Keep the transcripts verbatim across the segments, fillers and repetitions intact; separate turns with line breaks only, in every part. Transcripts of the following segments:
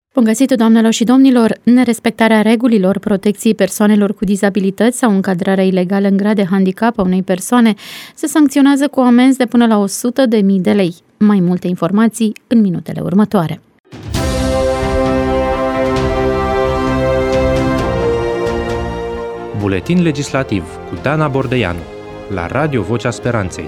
Bun găsit, doamnelor și domnilor! Nerespectarea regulilor protecției persoanelor cu dizabilități sau încadrarea ilegală în grad de handicap a unei persoane se sancționează cu amenzi de până la o sută de mii de lei. Mai multe informații în minutele următoare.
Buletin legislativ cu Dana Bordeianu la Radio Vocea Speranței.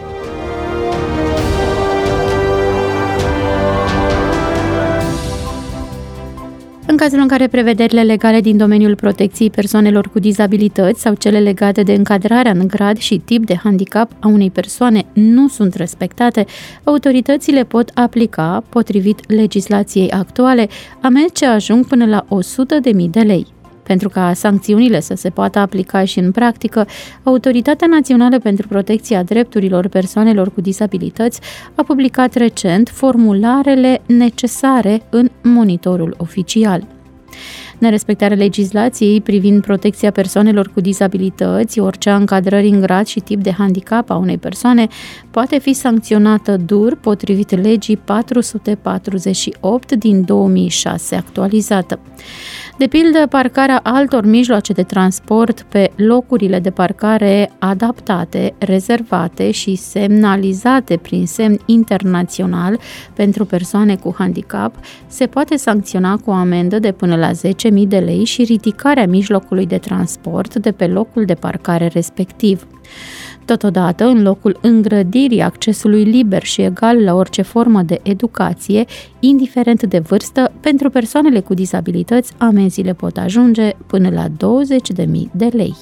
În cazul în care prevederile legale din domeniul protecției persoanelor cu dizabilități sau cele legate de încadrarea în grad și tip de handicap a unei persoane nu sunt respectate, autoritățile pot aplica, potrivit legislației actuale, amenzi ce ajung până la o sută de mii de lei. Pentru ca sancțiunile să se poată aplica și în practică, Autoritatea Națională pentru Protecția Drepturilor Persoanelor cu Dizabilități a publicat recent formularele necesare în monitorul oficial. Nerespectarea legislației privind protecția persoanelor cu dizabilități, orice încadrări în grad și tip de handicap a unei persoane, poate fi sancționată dur potrivit legii patru sute patruzeci și opt din două mii șase actualizată. De pildă, parcarea altor mijloace de transport pe locurile de parcare adaptate, rezervate și semnalizate prin semn internațional pentru persoane cu handicap se poate sancționa cu o amendă de până la zece mii de lei și ridicarea mijlocului de transport de pe locul de parcare respectiv. Totodată, în locul îngrădirii accesului liber și egal la orice formă de educație, indiferent de vârstă, pentru persoanele cu dizabilități, amenziile pot ajunge până la douăzeci de mii de lei.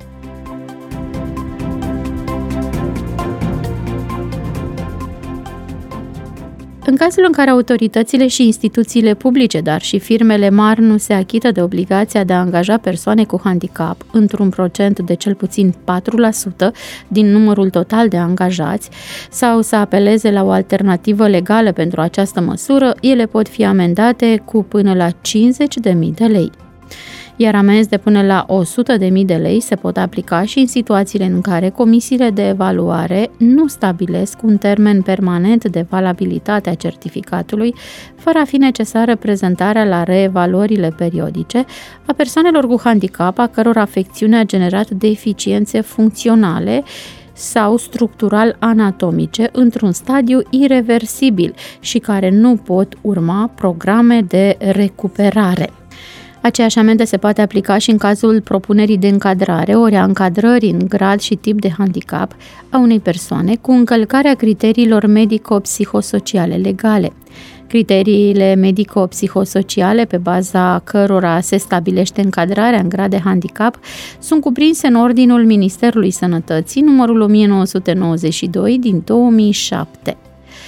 În cazul în care autoritățile și instituțiile publice, dar și firmele mari nu se achită de obligația de a angaja persoane cu handicap într-un procent de cel puțin patru la sută din numărul total de angajați sau să apeleze la o alternativă legală pentru această măsură, ele pot fi amendate cu până la cincizeci de mii de lei. Iar amenzi de până la o sută de mii de lei se pot aplica și în situațiile în care comisiile de evaluare nu stabilesc un termen permanent de valabilitate a certificatului, fără a fi necesară prezentarea la reevaluările periodice a persoanelor cu handicap a căror afecțiune a generat deficiențe funcționale sau structural anatomice într-un stadiu ireversibil și care nu pot urma programe de recuperare. Aceeași amendă se poate aplica și în cazul propunerii de încadrare ori a încadrării în grad și tip de handicap a unei persoane cu încălcarea criteriilor medico-psihosociale legale. Criteriile medico-psihosociale pe baza cărora se stabilește încadrarea în grad de handicap sunt cuprinse în Ordinul Ministerului Sănătății, numărul o mie nouă sute nouăzeci și doi din două mii șapte.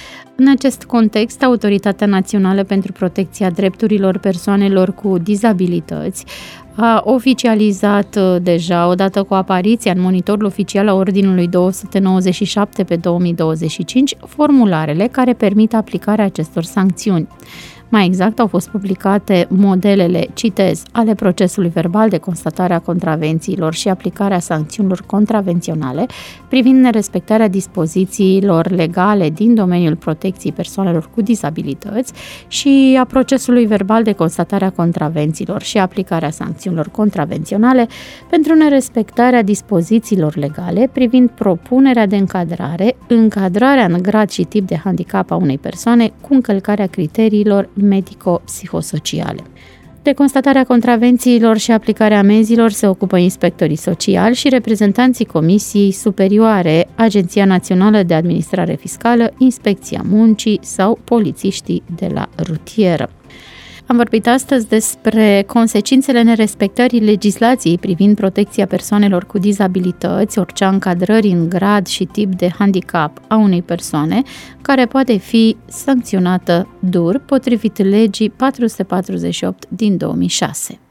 În acest context, Autoritatea Națională pentru Protecția Drepturilor Persoanelor cu Dizabilități a oficializat deja, odată cu apariția în monitorul oficial a Ordinului două sute nouăzeci și șapte pe două mii douăzeci și cinci, formularele care permit aplicarea acestor sancțiuni. Mai exact, au fost publicate modelele, citez, ale procesului verbal de constatare a contravențiilor și aplicarea sancțiunilor contravenționale privind nerespectarea dispozițiilor legale din domeniul protecției persoanelor cu dizabilități și a procesului verbal de constatare a contravențiilor și aplicarea sancțiunilor contravenționale pentru nerespectarea dispozițiilor legale privind propunerea de încadrare, încadrarea în grad și tip de handicap a unei persoane cu încălcarea criteriilor medico-psihosociale. De constatarea contravențiilor și aplicarea amenzilor se ocupă inspectorii sociali și reprezentanții Comisiei Superioare, Agenția Națională de Administrare Fiscală, Inspecția Muncii sau polițiștii de la rutieră. Am vorbit astăzi despre consecințele nerespectării legislației privind protecția persoanelor cu dizabilități, orice încadrări în grad și tip de handicap a unei persoane, care poate fi sancționată dur potrivit legii patru sute patruzeci și opt din două mii șase.